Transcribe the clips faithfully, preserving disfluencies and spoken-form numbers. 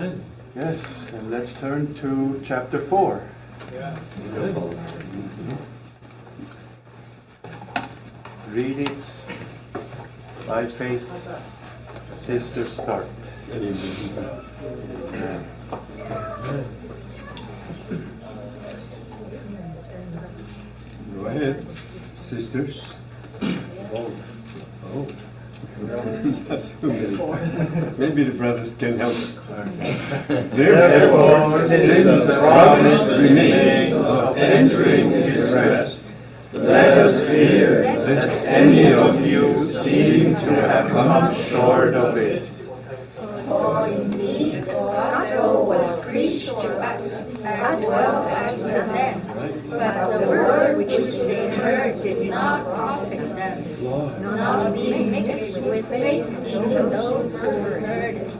Amen. Yes, and let's turn to chapter four. Yeah. Read it by faith. Sisters, start. Amen. Go ahead, sisters. Oh, oh. Maybe the brothers can help. Therefore, since the promise remains of entering his rest, let us fear lest any of you seem to have come short of it. For indeed the gospel was preached to us as well as to them, but the word which they heard did not profit them, not being mixed with faith in those who heard it.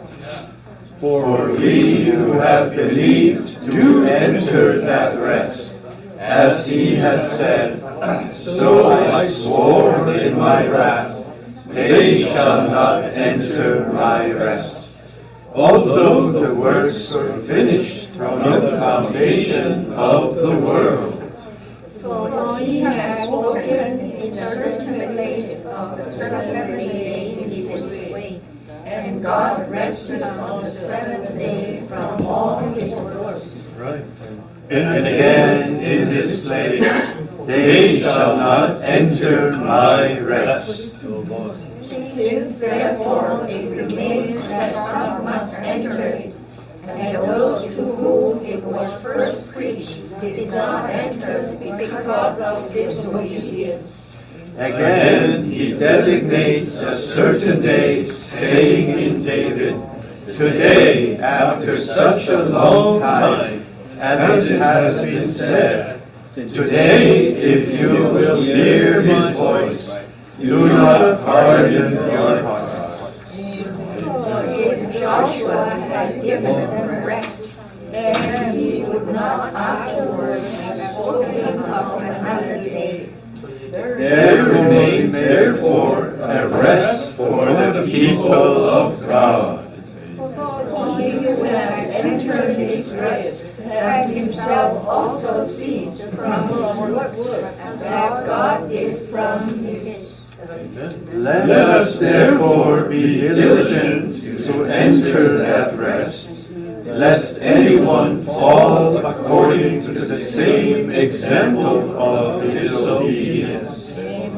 For we who have believed do enter that rest, as he has said, so I swore in my wrath, they shall not enter my rest. Although the works were finished from the foundation of the world. For he has spoken in certain place of the seventh day in this way, and God rested on the seventh day from all his works. Right. And again in this place, they shall not enter my rest. Since therefore it remains that some must enter it, and those to whom it was first preached did not enter because of disobedience. Again, he designates a certain day, saying in David, today, after such a long time, as it has been said, today, if you will hear his voice, do not harden your hearts. For if Joshua had given them rest, then he would not afterwards have spoken of another day. There remains therefore a rest for the people of God. For he who has entered this rest has himself also ceased from his works, as God did from his. Let us therefore be diligent to enter that rest, lest anyone fall according to the same example of disobedience.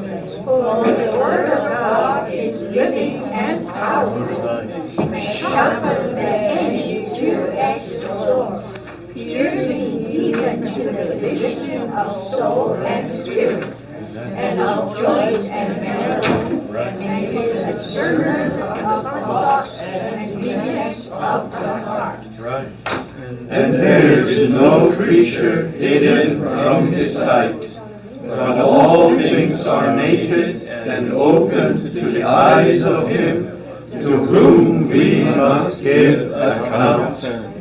For the word of God is living and powerful, and sharper than any two-edged sword, piercing even to the division of soul and spirit, and of joints and marrow, and is a discerner of the thoughts and intents of the heart. Right. And there is no creature hidden from his sight, but all things are naked and open to the eyes of him to whom we must give account.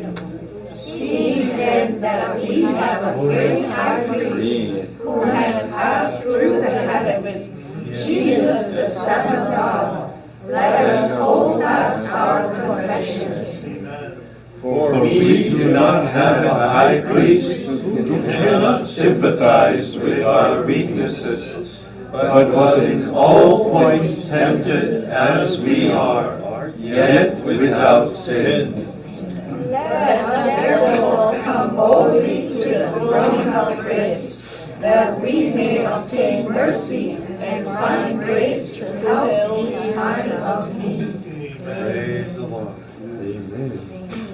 Seeing then that we have a great high priest who has passed through the heavens, Jesus the Son of God, let us hold fast our confession. For we do not have a high priest who cannot sympathize with our weaknesses, but was in all points tempted as we are, yet without sin. Let us therefore come boldly to the throne of grace, that we may obtain mercy and find grace to help in time of need. Praise the Lord. Amen.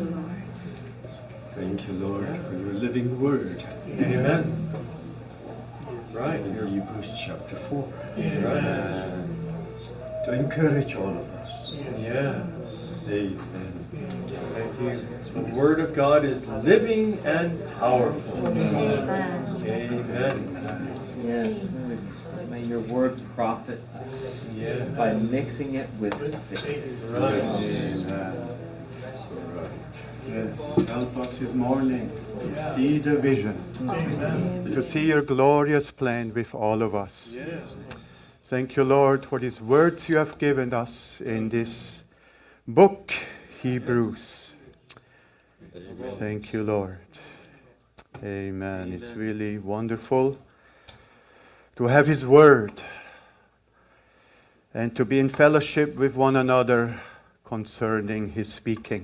Thank you, Lord, for your living word. Amen. Right, in Hebrews chapter four. Right. To encourage all of us. Yes. Amen. Thank you. The word of God is living and powerful. Amen. Amen. Yes. May your word profit us Yeah. by mixing it with faith. Right. Amen. Right. Yes. Help us this morning to see the vision. Amen. To see your glorious plan with all of us. Yes. Thank you, Lord, for these words you have given us in this book, Hebrews. Thank you, Lord. Amen. It's really wonderful to have His Word and to be in fellowship with one another concerning His speaking.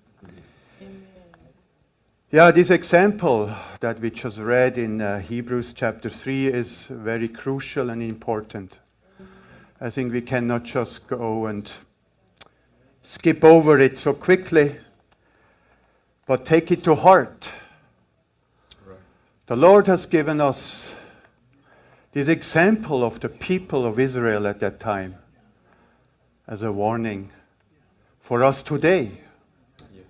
Yeah, this example that we just read in uh, Hebrews chapter three is very crucial and important. I think we cannot just go and skip over it so quickly, but take it to heart. Right. The Lord has given us this example of the people of Israel at that time as a warning for us today. Yes.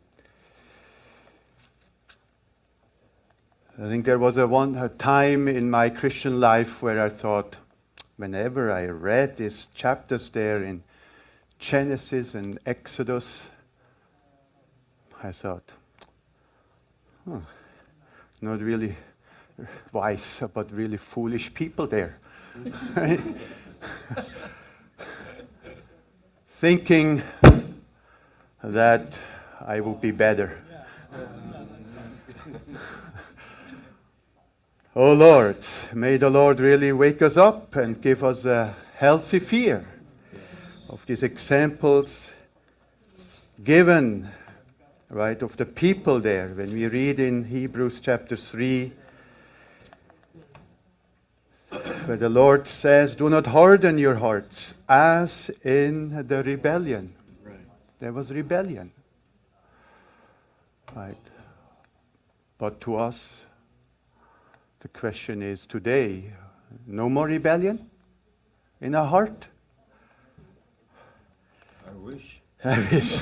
I think there was a one a time in my Christian life where I thought, whenever I read these chapters there in Genesis and Exodus, I thought, oh, not really wise, but really foolish people there. Thinking that I would be better. Oh Lord, may the Lord really wake us up and give us a healthy fear of these examples given, right, of the people there. When we read in Hebrews chapter three, where the Lord says, do not harden your hearts as in the rebellion. Right. There was rebellion. Right. But to us, the question is today, no more rebellion in our heart? I wish. I wish.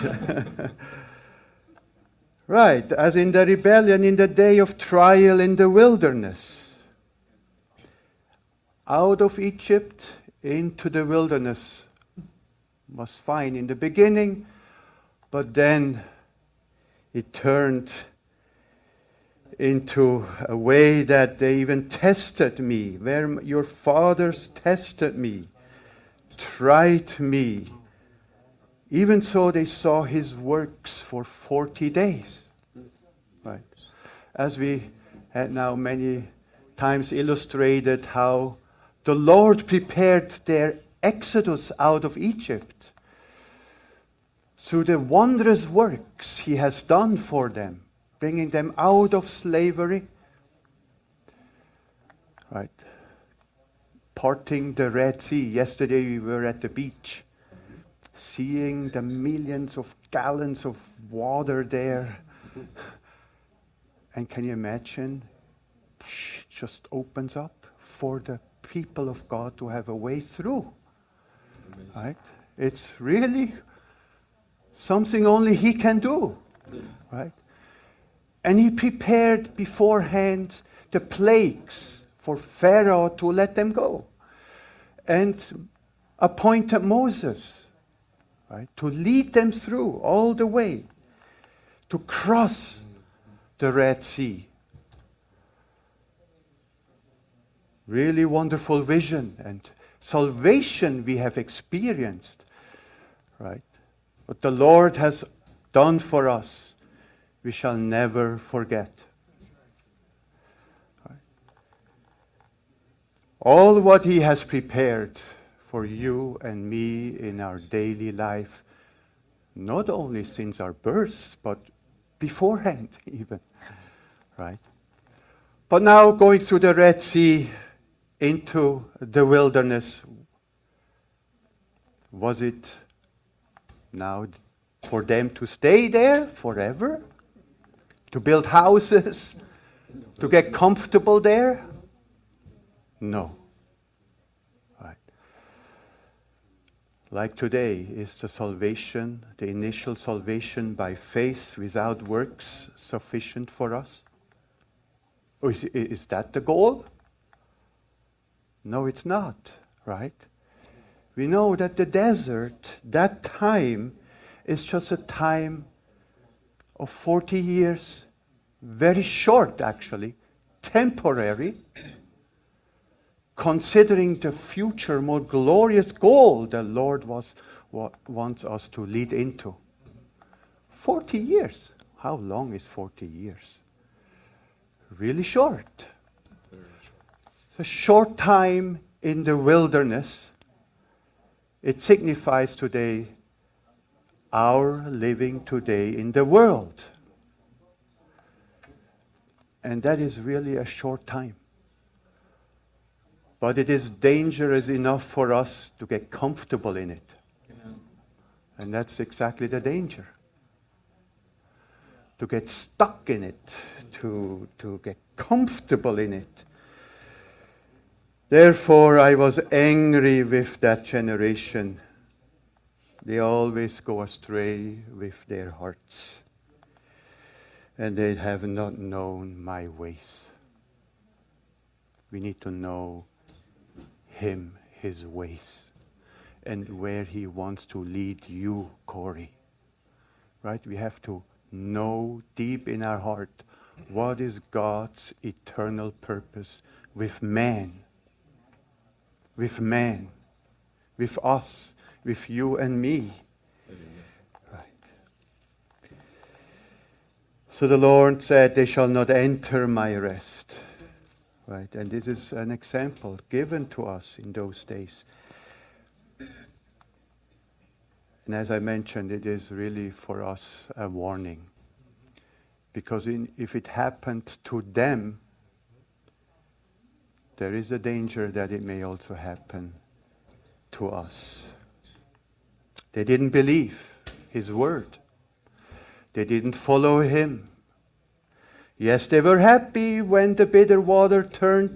Right, as in the rebellion in the day of trial in the wilderness. Out of Egypt into the wilderness was fine in the beginning, but then it turned into a way that they even tested me, where your fathers tested me, tried me. Even so, they saw His works for forty days. Right. As we had now many times illustrated how the Lord prepared their exodus out of Egypt through the wondrous works He has done for them, bringing them out of slavery, right? Parting the Red Sea. Yesterday we were at the beach, seeing the millions of gallons of water there. And can you imagine? It just opens up for the people of God to have a way through. Amazing. Right? It's really something only He can do. Yes. Right? And He prepared beforehand the plagues for Pharaoh to let them go. And appointed Moses, right, to lead them through all the way, to cross the Red Sea. Really wonderful vision and salvation we have experienced, right? What the Lord has done for us, we shall never forget. Right. All what He has prepared for you and me in our daily life, not only since our birth, but beforehand even, right? But now going through the Red Sea into the wilderness, was it now for them to stay there forever? To build houses? To get comfortable there? No. Right. Like today, is the salvation, the initial salvation by faith without works sufficient for us? Or is, is that the goal? No, it's not, right? We know that the desert, that time, is just a time of forty years, very short actually, temporary, considering the future more glorious goal the Lord was, wa- wants us to lead into. forty years. How long is forty years? Really short. It's a short time in the wilderness. It signifies today our living today in the world. And that is really a short time. But it is dangerous enough for us to get comfortable in it. And that's exactly the danger. To get stuck in it, to, to get comfortable in it. Therefore, I was angry with that generation. They always go astray with their hearts. And they have not known my ways. We need to know Him, His ways, and where He wants to lead you, Corey. Right? We have to know deep in our heart what is God's eternal purpose with man, with man, with us, with you and me. Right. So the Lord said, they shall not enter my rest. Right, and this is an example given to us in those days. And as I mentioned, it is really for us a warning. Because in, if it happened to them, there is a danger that it may also happen to us. They didn't believe His word. They didn't follow Him. Yes, they were happy when the bitter water turned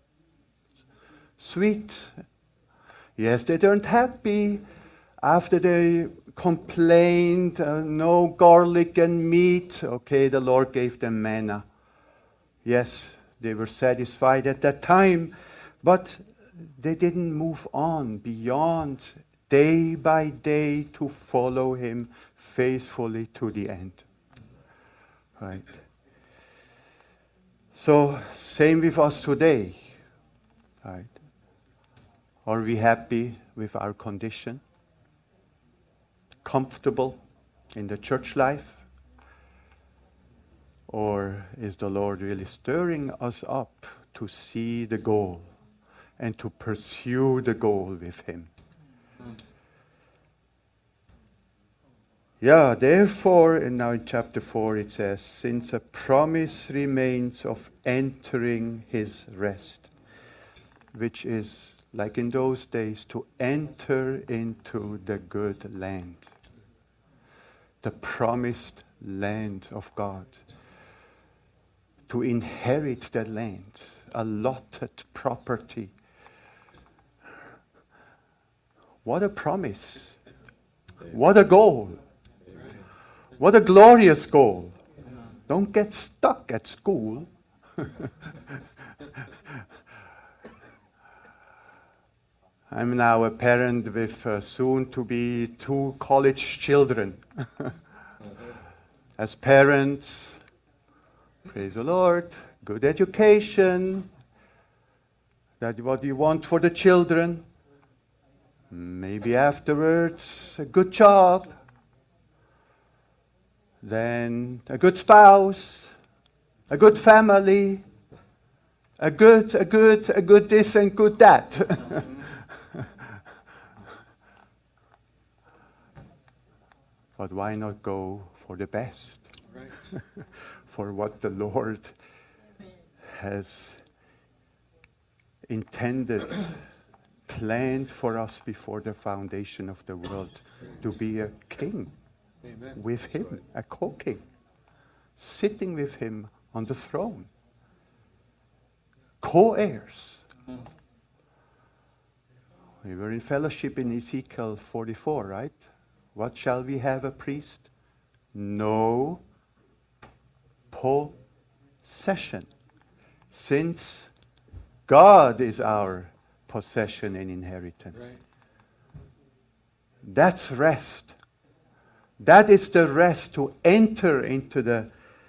sweet. Yes, they turned happy after they complained, uh, no garlic and meat. Okay, the Lord gave them manna. Yes, they were satisfied at that time, but they didn't move on beyond day by day to follow Him faithfully to the end. Right. So, same with us today. Right. Are we happy with our condition? Comfortable in the church life? Or is the Lord really stirring us up to see the goal and to pursue the goal with Him? Mm. Yeah, therefore, and now in chapter four it says, since a promise remains of entering His rest, which is, like in those days, to enter into the good land, the promised land of God, to inherit that land, allotted property. What a promise! What a goal! What a glorious goal. Don't get stuck at school. I'm now a parent with uh, soon to be two college children. As parents, praise the Lord, good education, that's what you want for the children. Maybe afterwards, a good job. Then a good spouse, a good family, a good, a good, a good this and good that. But why not go for the best? Right. For what the Lord has intended, planned for us before the foundation of the world, to be a king. Amen. With Him, a co-king, sitting with Him on the throne, co-heirs. Mm. We were in fellowship in Ezekiel forty-four, right? What shall we have a priest? No possession, since God is our possession and inheritance. Right. That's rest. That is the rest, to enter into the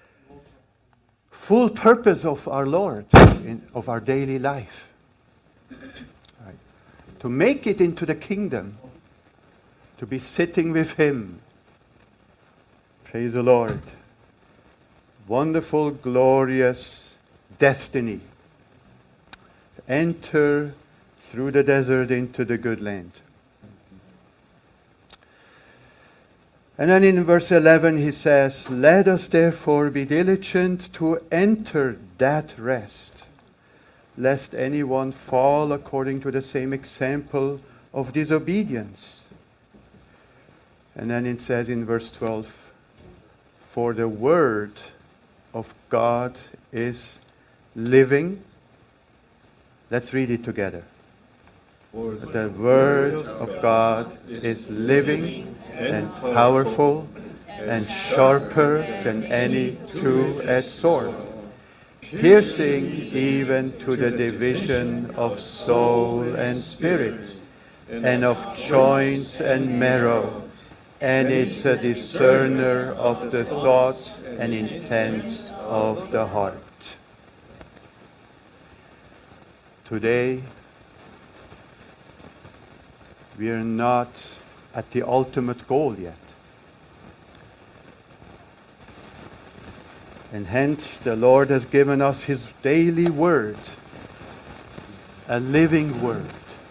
full purpose of our Lord, in, of our daily life. Right. To make it into the kingdom, to be sitting with Him. Praise the Lord. wonderful, glorious destiny. Enter through the desert into the good land. And then in verse eleven he says, let us therefore be diligent to enter that rest, lest anyone fall according to the same example of disobedience. And then it says in verse twelve, for the word of God is living. Let's read it together. For the word of God is living and powerful and sharper than any two-edged sword, piercing even to the division of soul and spirit, and of joints and marrow, and it's a discerner of the thoughts and intents of the heart. Today, we are not at the ultimate goal yet. And hence the Lord has given us His daily word, a living word,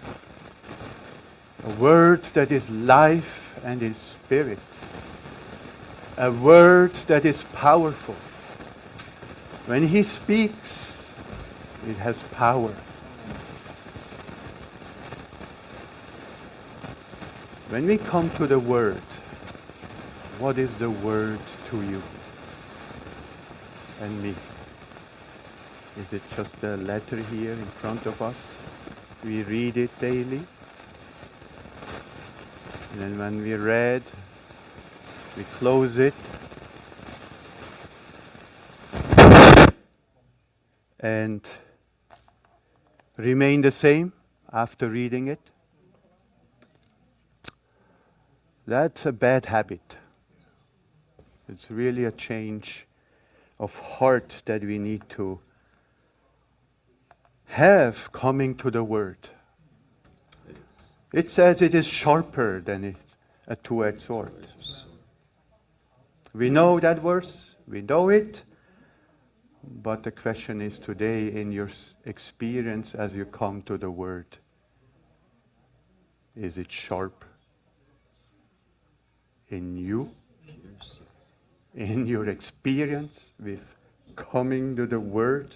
a word that is life and is spirit, a word that is powerful. When He speaks, it has power. When we come to the word, what is the word to you and me? Is it just a letter here in front of us? We read it daily. And then when we read, we close it. And remain the same after reading it. That's a bad habit. It's really a change of heart that we need to have coming to the Word. It says it is sharper than a two-edged sword. We know that verse, we know it, but the question is today in your experience as you come to the Word, is it sharp in you, in your experience with coming to the Word,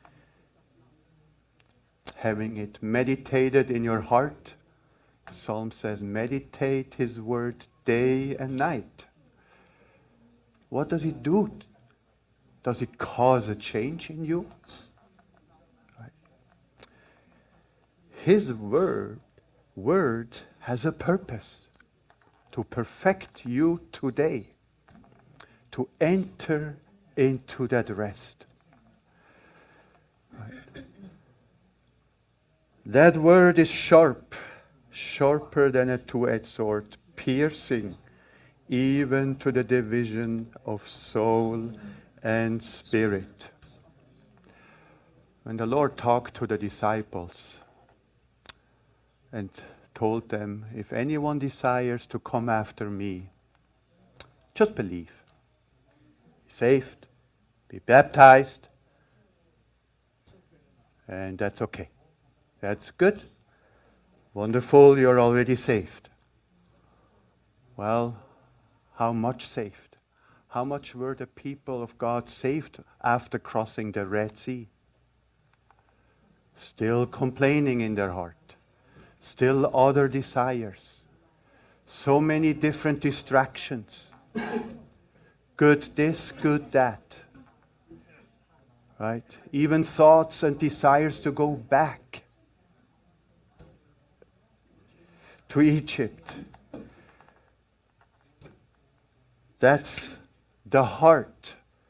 having it meditated in your heart? Psalm says, meditate His Word day and night. What does it do? Does it cause a change in you? Right. His word, word has a purpose. To perfect you today, to enter into that rest. Right. That word is sharp, sharper than a two-edged sword, piercing even to the division of soul and spirit. When the Lord talked to the disciples and told them, if anyone desires to come after me, just believe. Be saved, be baptized, and that's okay. That's good. Wonderful, you're already saved. Well, how much saved? How much were the people of God saved after crossing the Red Sea? Still complaining in their heart. Still other desires. So many different distractions. Good this, good that. Right? Even thoughts and desires to go back to Egypt. That's the heart.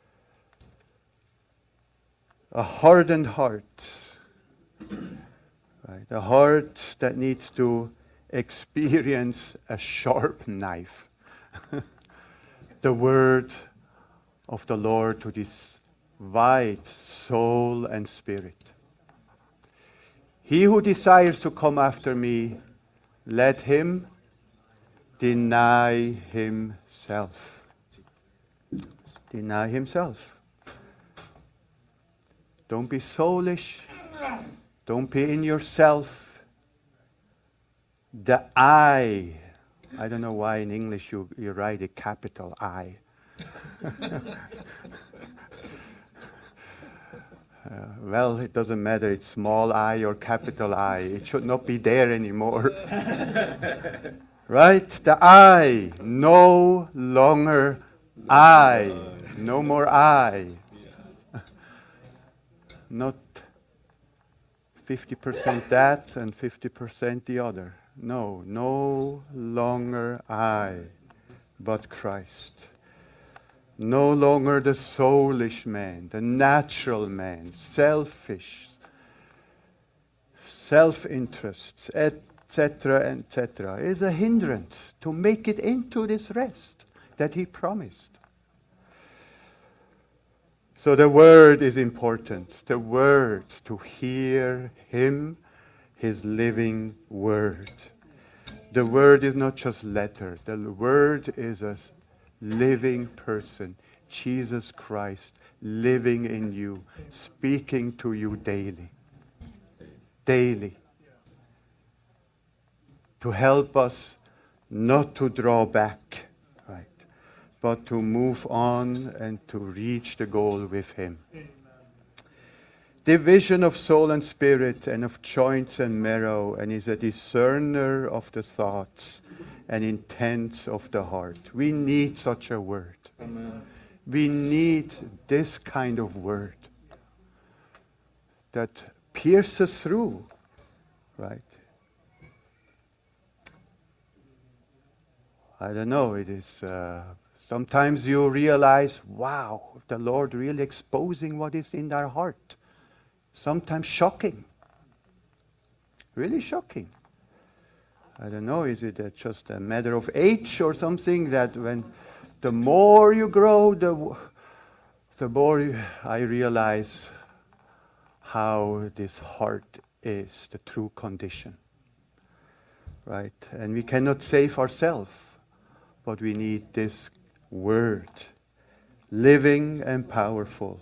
A hardened heart. Right? A heart that needs to experience a sharp knife. The word of the Lord to divide soul and spirit. He who desires to come after me, let him deny himself. Deny himself. Don't be soulish. Don't be in yourself. The I. I don't know why in English you, you write a capital I. Uh, well, it doesn't matter. It's small I or capital I. It should not be there anymore. Right? The I. No longer I. No more I. Not fifty percent that and fifty percent the other. No, no longer I, but Christ. No longer the soulish man, the natural man, selfish, self-interests, et cetera, et cetera, is a hindrance to make it into this rest that he promised. So the word is important. The word, to hear him, his living word. The word is not just letter. The word is a living person, Jesus Christ, living in you, speaking to you daily. Daily. To help us not to draw back, right, but to move on and to reach the goal with him. Division of soul and spirit and of joints and marrow, and is a discerner of the thoughts and intents of the heart. We need such a word. Amen. We need this kind of word that pierces through, right? I don't know, it is, uh, sometimes you realize, wow, the Lord really exposing what is in our heart. Sometimes shocking. Really shocking. I don't know, is it a, just a matter of age or something that when the more you grow, the, the more you, I realize how this heart is, the true condition. Right? And we cannot save ourselves, but we need this word, living and powerful.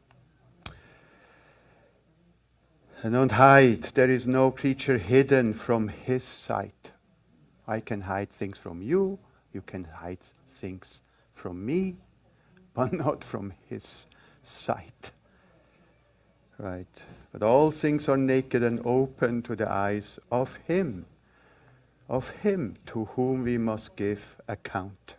And don't hide. There is no creature hidden from his sight. I can hide things from you. You can hide things from me, but not from his sight. Right? But all things are naked and open to the eyes of him, of him to whom we must give account.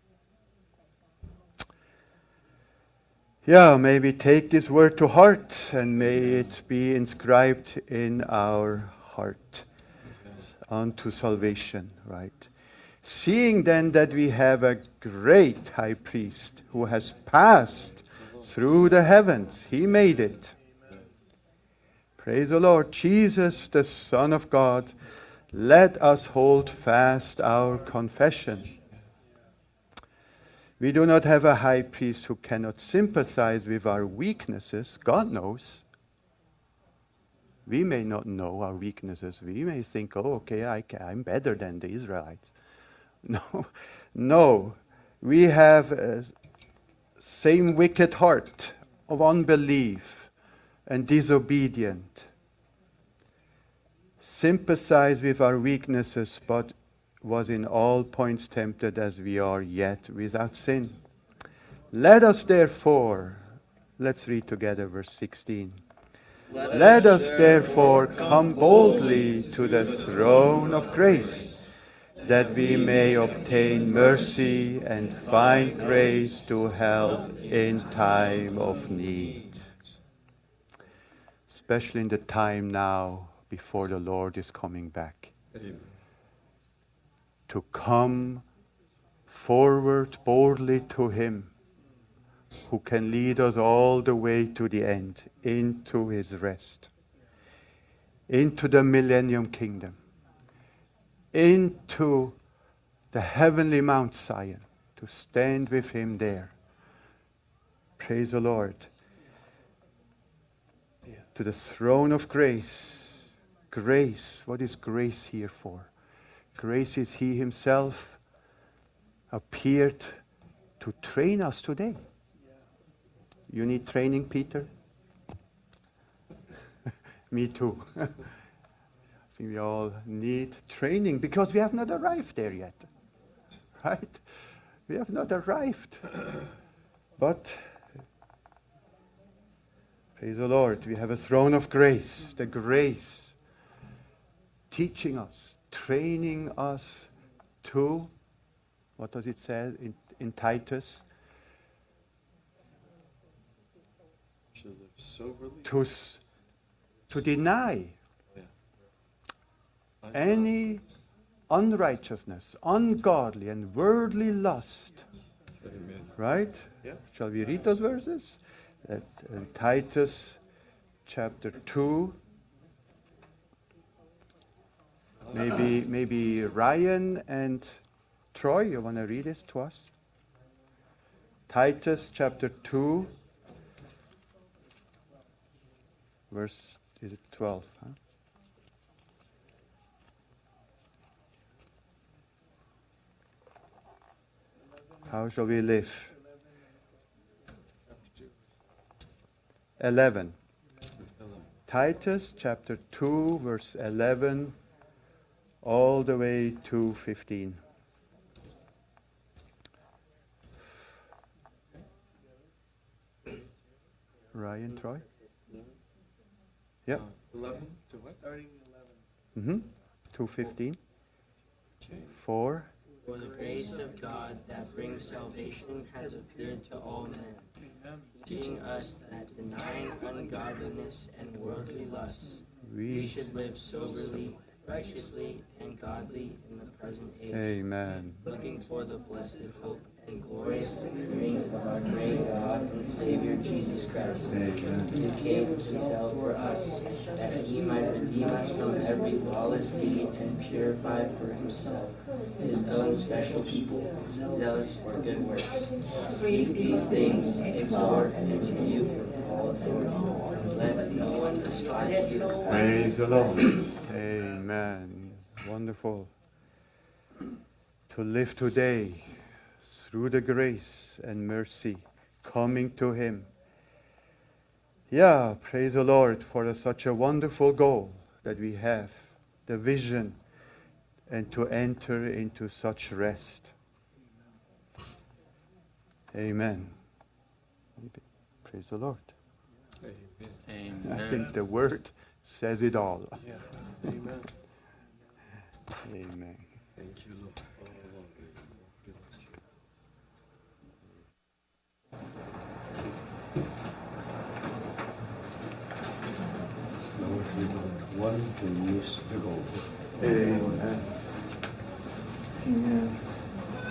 Yeah, may we take this word to heart and may it be inscribed in our heart unto salvation, right? Seeing then that we have a great high priest who has passed through the heavens, he made it. Praise the Lord, Jesus, the Son of God, let us hold fast our confession. We do not have a high priest who cannot sympathize with our weaknesses. God knows. We may not know our weaknesses. We may think, oh, okay, I can, I'm better than the Israelites. No, no. We have a same wicked heart of unbelief and disobedient. Sympathize with our weaknesses, but was in all points tempted as we are, yet without sin. Let us therefore, let's read together verse sixteen. Let, Let us therefore come boldly to the throne of grace, that we may obtain mercy and find grace to help in time of need. Especially in the time now before the Lord is coming back. Amen. To come forward boldly to him who can lead us all the way to the end, into his rest, into the millennium kingdom, into the heavenly Mount Zion, to stand with him there. Praise the Lord. Yeah. To the throne of grace. Grace, what is grace here for? Grace is he himself appeared to train us today. You need training, Peter? Me too. I think we all need training because we have not arrived there yet. Right? We have not arrived. But, praise the Lord, we have a throne of grace, the grace teaching us, training us to, what does it say in, in Titus? To live soberly. To, s- to deny Yeah. any unrighteousness, ungodly and worldly lust. Amen. Right? Yeah. Shall we read those verses? That's in Titus chapter two. Maybe maybe Ryan and Troy, you want to read this to us? Titus chapter two, verse is it twelve? Huh? How shall we live? eleven. Titus chapter two, verse eleven, all the way to fifteen. Ryan, Troy? Yep. Uh, eleven to what? Starting Mm-hmm. two fifteen. Okay. four. For the grace of God that brings salvation has appeared to all men, teaching us that denying ungodliness and worldly lusts, we We. should live soberly, righteously, and godly in the present age, Amen. looking for the blessed hope and glorious appearing of our great God and Savior Jesus Christ, Amen. who gave himself for us, that he might redeem us from every lawless deed and purify for himself his own special people, zealous for good works. Speak these things, exhort and rebuke with all authority. Let no one despise you. Praise the Lord. Amen. Wonderful. To live today through the grace and mercy coming to Him. Yeah, praise the Lord for such a wonderful goal that we have, the vision, and to enter into such rest. Amen. Praise the Lord. Amen. I think the word says it all. Yeah. Amen. Amen. Thank you, Lord. Oh, Lord. Good. Lord, we don't want to miss the goal. Amen. Yes.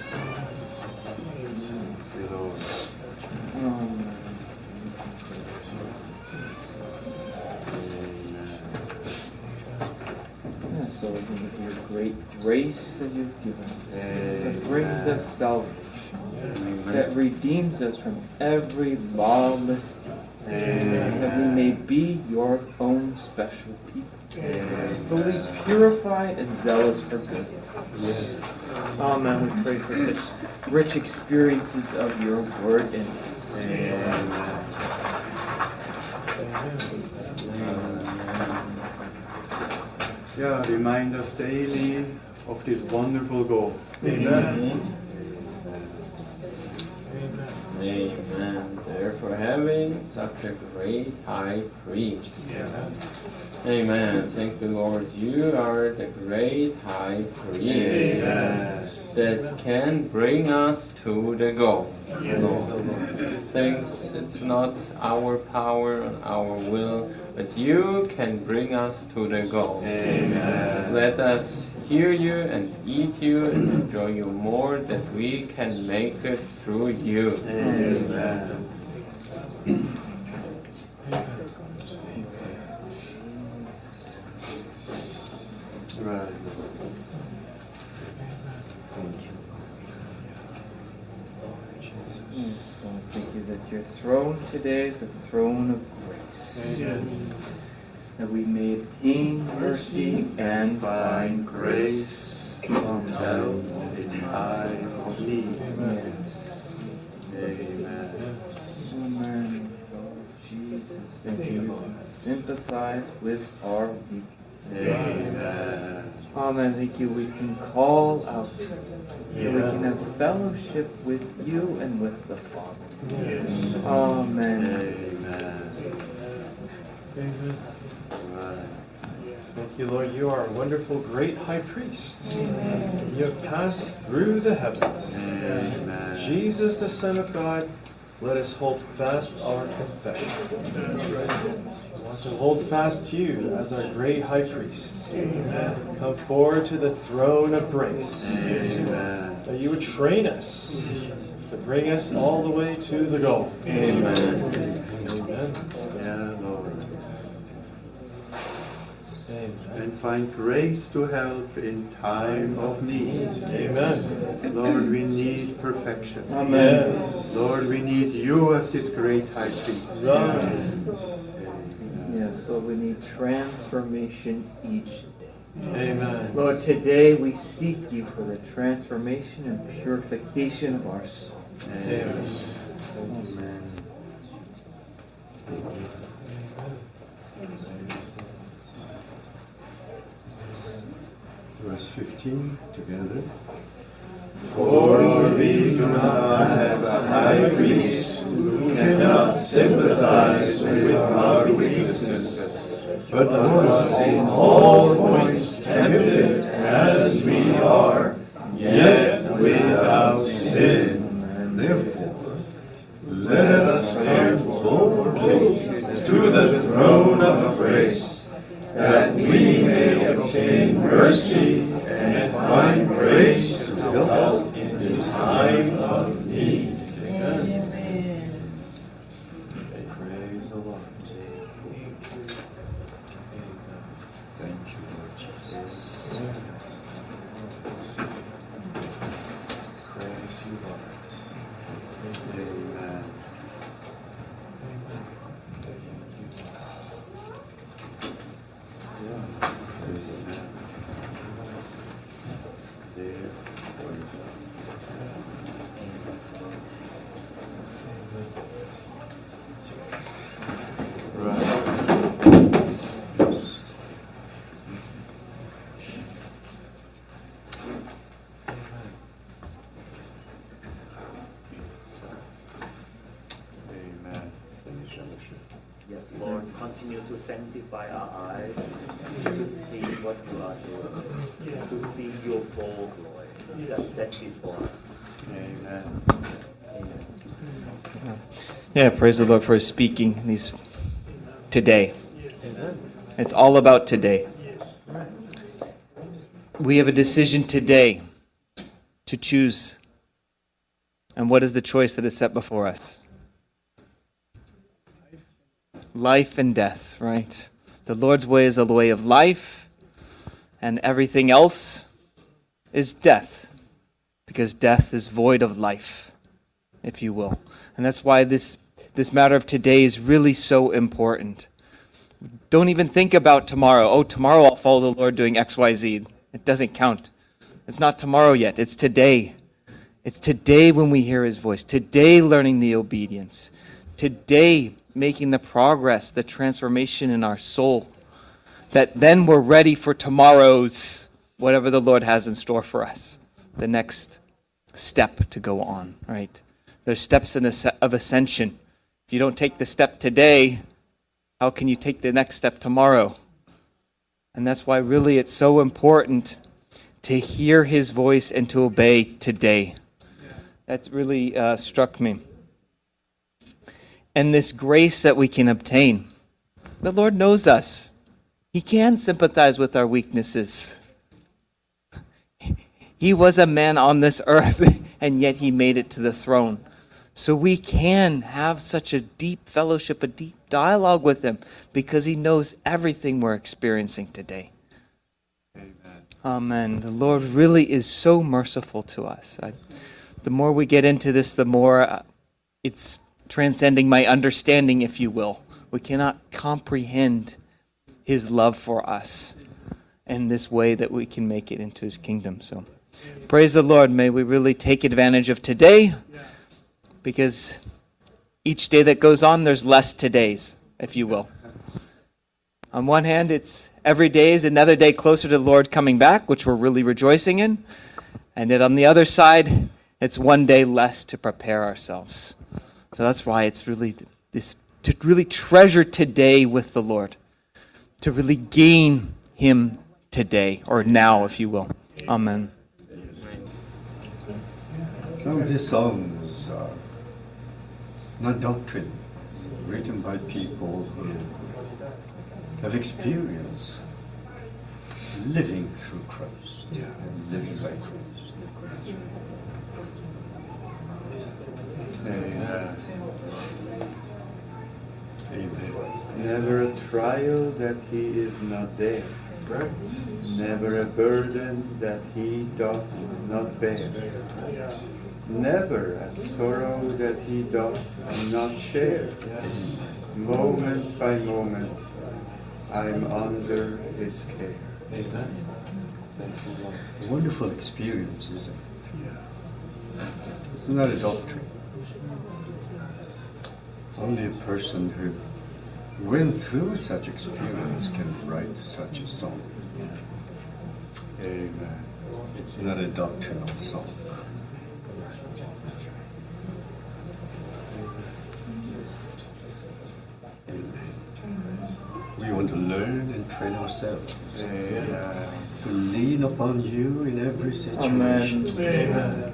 Thank you, Lord. Um, yeah, so the, your great grace that you've given us, that brings us salvation, that redeems us from every lawless deed, that we may be your own special people, fully purified and zealous for good. Yes. Amen. We pray for such rich experiences of your word in us. Yeah, remind us daily of this wonderful goal. Amen. Amen. Therefore, having such a great high priest. Amen. Thank you, Lord. You are the great high priest Amen. that can bring us to the goal. Lord. Thanks, it's not our power and our will, but you can bring us to the goal. Amen. Let us hear you and eat you and enjoy you more, that we can make it through you. Amen. Right. So I thank you that your throne today is the throne of grace. That we may obtain mercy and find grace. Come help in time of need. Yes. Amen. Amen. Lord Jesus, thank you for the simple sympathize with our weaknesses. Amen. Amen. Thank you. We can call out. Yeah. We can have fellowship with you and with the Father. Yes. Amen. Amen. Amen. Right. Thank you, Lord. You are a wonderful, great high priest. Amen. You have passed through the heavens. Amen. Jesus, the Son of God, let us hold fast our confession. We want to hold fast to you as our great high priest. Amen. Come forward to the throne of grace. Amen. That you would train us to bring us all the way to the goal. Amen. Amen. Yeah, Lord. Amen. And find grace to help in time of need. Amen. Lord, we need perfection. Amen. Yes. Lord, we need you as this great high priest. Right. Yes, Lord, we need transformation each day. Amen. Lord, today we seek you for the transformation and purification of our soul. Amen. Amen. Verse fifteen, together. For we do not have a high priest who cannot sympathize with our weaknesses, but was in all points tempted as we are, yet without sin. Therefore, let us come boldly to the throne of grace, that we may obtain mercy and find grace to help in time of need. Amen. Praise the Lord. Thank you, Lord Jesus. Praise you, Lord. Amen. Yeah. Praise Amen. There. Amen. Yes, Lord, continue to sanctify our eyes to see what you are doing, to see your bold glory that's set before us. Amen. Amen. Yeah, praise the Lord for his speaking these today. It's all about today. We have a decision today to choose. And what is the choice that is set before us? Life and death, right? The Lord's way is the way of life, and everything else is death, because death is void of life, if you will. And that's why this, this matter of today is really so important. Don't even think about tomorrow. Oh, tomorrow I'll follow the Lord doing X, Y, Z. It doesn't count. It's not tomorrow yet. It's today. It's today when we hear his voice. Today learning the obedience. Today making the progress, the transformation in our soul. That then we're ready for tomorrow's, whatever the Lord has in store for us. The next step to go on, right? There's steps in as- of ascension. If you don't take the step today, how can you take the next step tomorrow? And that's why really it's so important to hear his voice and to obey today. That really uh, struck me. And this grace that we can obtain. The Lord knows us. He can sympathize with our weaknesses. He was a man on this earth, and yet he made it to the throne. So we can have such a deep fellowship, a deep dialogue with him, because he knows everything we're experiencing today. Amen. Amen. The Lord really is so merciful to us. I, the more we get into this, the more uh, it's transcending my understanding, if you will. We cannot comprehend his love for us in this way that we can make it into his kingdom. So praise the Lord. May we really take advantage of today, because each day that goes on, there's less todays, if you will. On one hand, it's every day is another day closer to the Lord coming back, which we're really rejoicing in. And yet on the other side, it's one day less to prepare ourselves. So that's why it's really this to really treasure today with the Lord, to really gain Him today, or now, if you will. Amen. Some of these songs are not doctrine, written by people who have experience living through Christ and living by Christ. Amen. Amen. Never a trial that He is not there. Never a burden that He doth not bear. Never a sorrow that He doth not share. Moment by moment, I'm under His care. Amen. A wonderful experience, isn't it? It's not a doctrine. Only a person who went through such experience can write such a song. Amen. It's not a doctrinal song. Amen. We want to learn and train ourselves. Amen. To lean upon you in every situation. Amen.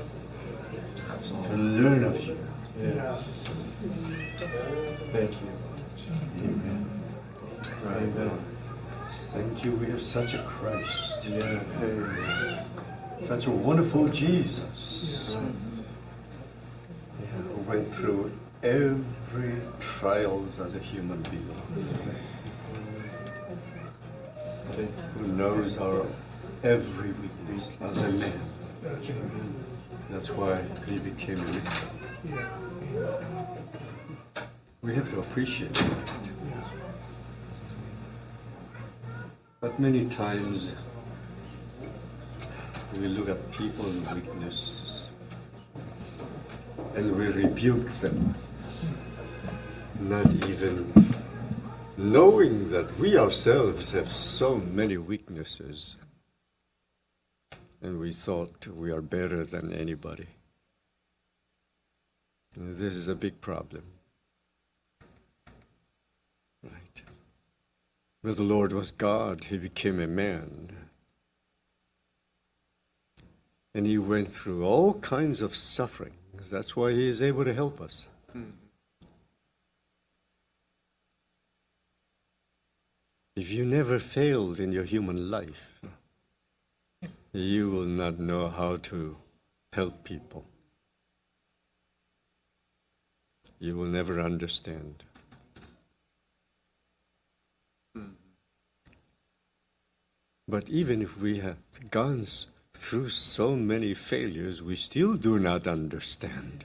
To learn of you. Yes. Thank you. Amen. Amen. Thank you. We have such a Christ. Yeah. Amen. Such a wonderful Jesus. Yeah, who went through every trials as a human being. Who knows our every weakness as a man. That's why he became weak. We have to appreciate that. But many times we look at people's weaknesses and we rebuke them, not even knowing that we ourselves have so many weaknesses, and we thought we are better than anybody. And this is a big problem. Right. But the Lord was God. He became a man. And he went through all kinds of sufferings. That's why he is able to help us. Hmm. If you never failed in your human life, you will not know how to help people. You will never understand. But even if we have gone through so many failures, we still do not understand.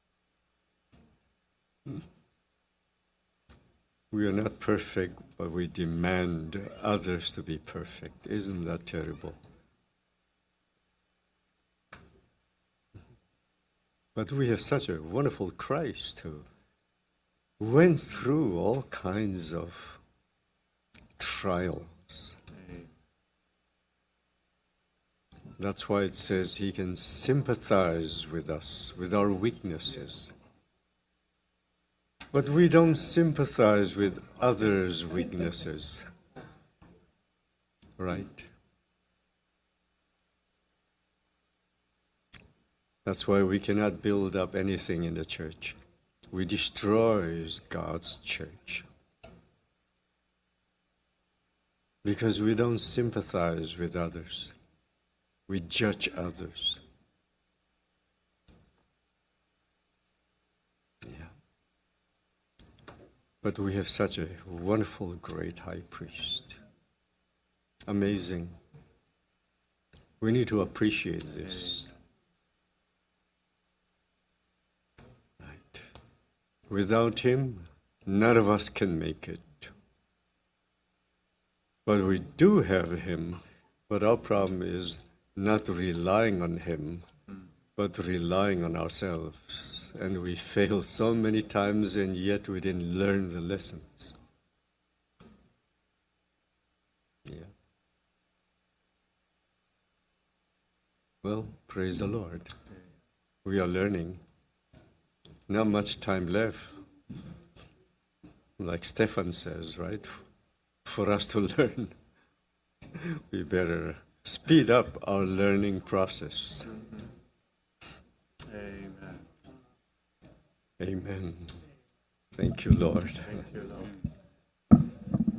We are not perfect, but we demand others to be perfect. Isn't that terrible? But we have such a wonderful Christ who went through all kinds of trials. That's why it says he can sympathize with us, with our weaknesses. But we don't sympathize with others' weaknesses. Right? That's why we cannot build up anything in the church. We destroy God's church. Because we don't sympathize with others. We judge others. Yeah. But we have such a wonderful, great high priest. Amazing. We need to appreciate this. Right. Without him, none of us can make it. But we do have him. But our problem is not relying on him, but relying on ourselves. And we fail so many times, and yet we didn't learn the lessons. Well, praise the Lord. We are learning. Not much time left. Like Stefan says, right? For us to learn, we better speed up our learning process. Amen. Amen. Thank you, Lord. Thank you, Lord.